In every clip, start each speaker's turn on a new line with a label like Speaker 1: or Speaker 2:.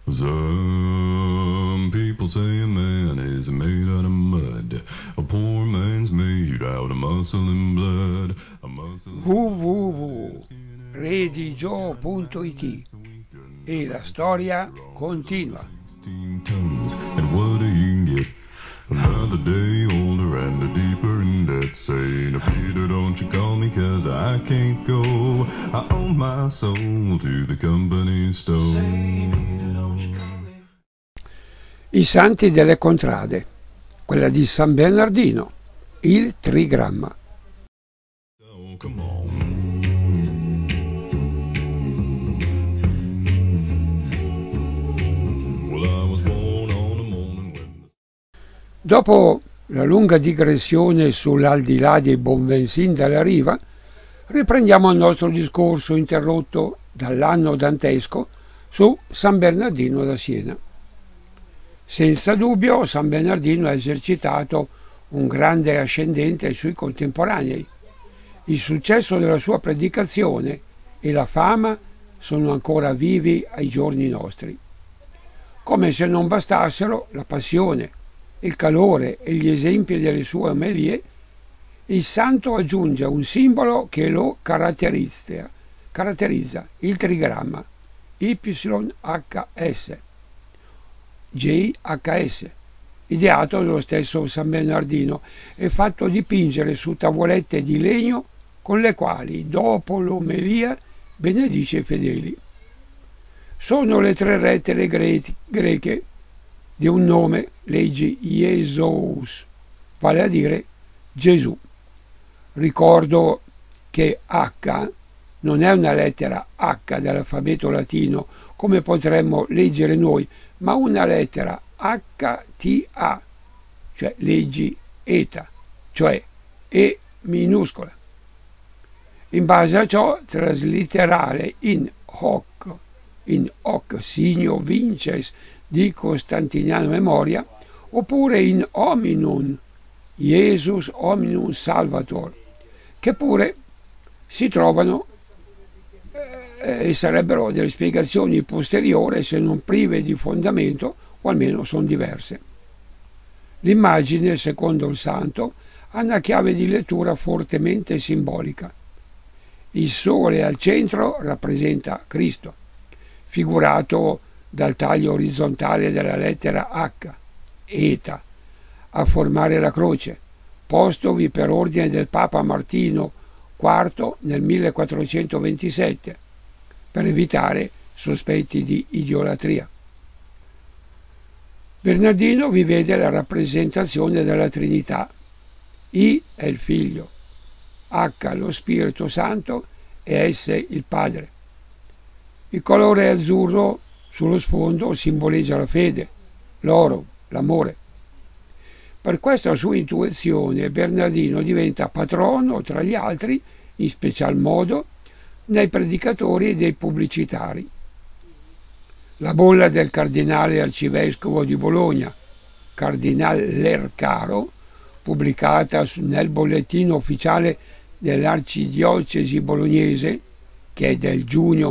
Speaker 1: Some people say a man is made out of mud. A poor man's made out of muscle and blood.
Speaker 2: www.redigio.it e la storia continua.
Speaker 1: 16 tons, and what do you get? Another day older and a deeper in debt. Saying, Peter, don't you call me, 'cause I can't go. I owe my soul to the company store. Say, Peter, don't you call me.
Speaker 2: I santi delle contrade, quella di San Bernardino, il trigramma.
Speaker 1: Oh, come on. Well, I was born on a morning when
Speaker 2: Dopo la lunga digressione sull'aldilà dei Bonvensin dalla riva, riprendiamo il nostro discorso interrotto dall'anno dantesco su San Bernardino da Siena. Senza dubbio San Bernardino ha esercitato un grande ascendente ai suoi contemporanei. Il successo della sua predicazione e la fama sono ancora vivi ai giorni nostri. Come se non bastassero la passione, il calore e gli esempi delle sue omelie, il santo aggiunge un simbolo che lo caratterizza, il trigramma, YHS, JHS, ideato dallo stesso San Bernardino e fatto dipingere su tavolette di legno con le quali, dopo l'omelia, benedice i fedeli. Sono le 3 lettere greche di un nome, leggi Iesous, vale a dire Gesù. Ricordo che H non è una lettera H dell'alfabeto latino come potremmo leggere noi, ma una lettera HTA, cioè leggi eta, cioè E minuscola. In base a ciò traslitterare in hoc signo vinces di Costantiniano Memoria, oppure in hominum, Jesus hominum salvator, che pure si trovano e sarebbero delle spiegazioni posteriori se non prive di fondamento, o almeno sono diverse. L'immagine, secondo il santo, ha una chiave di lettura fortemente simbolica. Il sole al centro rappresenta Cristo, figurato dal taglio orizzontale della lettera H, eta, a formare la croce, postovi per ordine del Papa Martino IV nel 1427, per evitare sospetti di idolatria. Bernardino vi vede la rappresentazione della Trinità. I è il Figlio, H lo Spirito Santo e S il Padre. Il colore azzurro sullo sfondo simboleggia la fede, l'oro, l'amore. Per questa sua intuizione Bernardino diventa patrono, tra gli altri, in special modo, dei predicatori e dei pubblicitari. La bolla del cardinale arcivescovo di Bologna, Cardinal Lercaro, pubblicata nel bollettino ufficiale dell'arcidiocesi bolognese, che è del giugno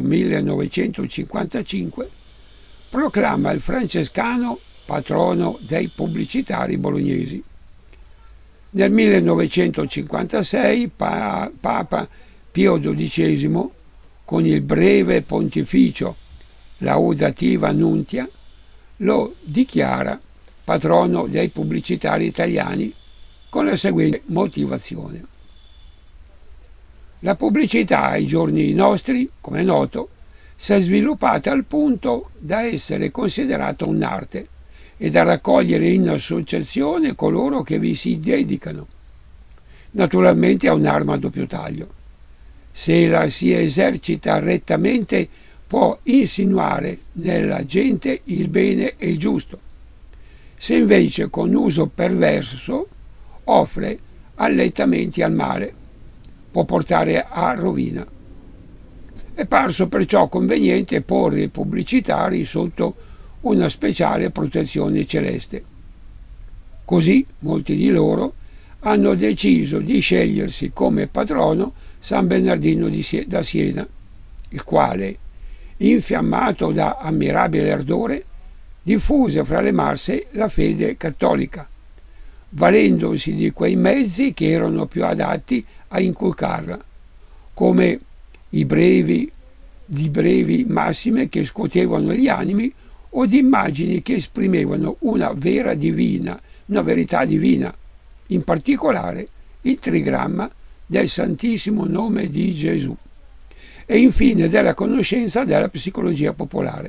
Speaker 2: 1955, proclama il francescano patrono dei pubblicitari bolognesi. Nel 1956 Papa Pio XII, con il breve pontificio Laudativa Nuntia, lo dichiara patrono dei pubblicitari italiani con la seguente motivazione. La pubblicità ai giorni nostri, come è noto, si è sviluppata al punto da essere considerata un'arte e da raccogliere in associazione coloro che vi si dedicano. Naturalmente è un'arma a doppio taglio. Se la si esercita rettamente può insinuare nella gente il bene e il giusto. Se invece con uso perverso offre allettamenti al male, può portare a rovina. È parso perciò conveniente porre i pubblicitari sotto una speciale protezione celeste. Così molti di loro hanno deciso di scegliersi come patrono San Bernardino da Siena, il quale, infiammato da ammirabile ardore, diffuse fra le masse la fede cattolica, valendosi di quei mezzi che erano più adatti a inculcarla, come di brevi massime che scuotevano gli animi o di immagini che esprimevano una verità divina, in particolare il trigramma del Santissimo Nome di Gesù e infine della conoscenza della psicologia popolare.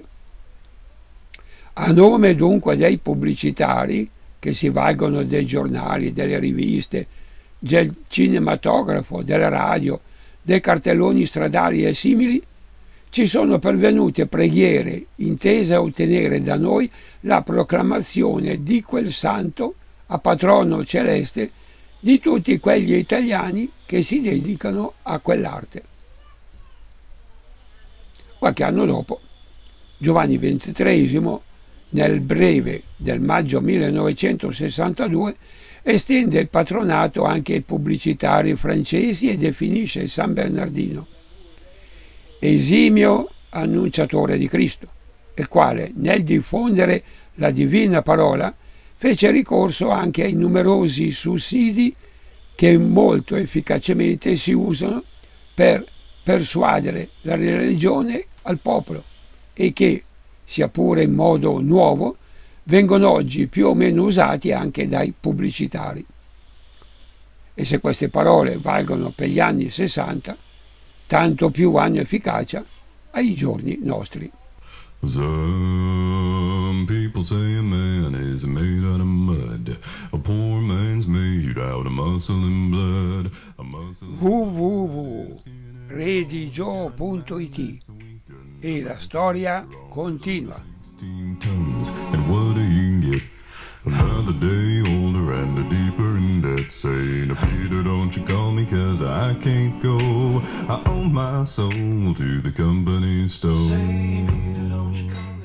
Speaker 2: A nome dunque dei pubblicitari, che si valgono dei giornali, delle riviste, del cinematografo, della radio, dei cartelloni stradali e simili, ci sono pervenute preghiere intese a ottenere da noi la proclamazione di quel santo a patrono celeste di tutti quegli italiani che si dedicano a quell'arte. Qualche anno dopo, Giovanni XXIII, nel breve del maggio 1962, estende il patronato anche ai pubblicitari francesi e definisce San Bernardino esimio annunciatore di Cristo, il quale, nel diffondere la divina parola, fece ricorso anche ai numerosi sussidi che molto efficacemente si usano per persuadere la religione al popolo e che, sia pure in modo nuovo, vengono oggi più o meno usati anche dai pubblicitari. E se queste parole valgono per gli anni 60, tanto più hanno efficacia ai giorni nostri.
Speaker 1: Some people say a man is made out of mud. A poor man's made out of muscle and blood.
Speaker 2: www.redigio.it e la storia continua.
Speaker 1: 16 tons, and what do you get? Another day older and deeper in debt. Saying, Peter, don't you call me 'cause I can't go. I owe my soul to the company store. Say, Peter, don't you call me.